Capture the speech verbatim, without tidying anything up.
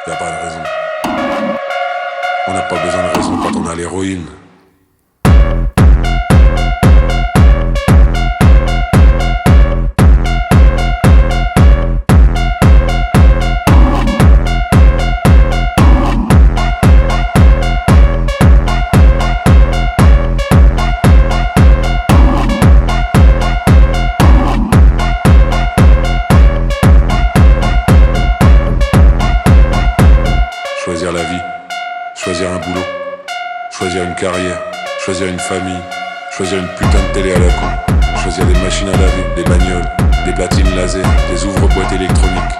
y a pas de raison. On n'a pas besoin de raison quand on a l'héroïne. Choisir la vie, choisir un boulot, choisir une carrière, choisir une famille, choisir une putain de télé à la con, choisir des machines à laver, des bagnoles, des platines laser, des ouvre-boîtes électroniques,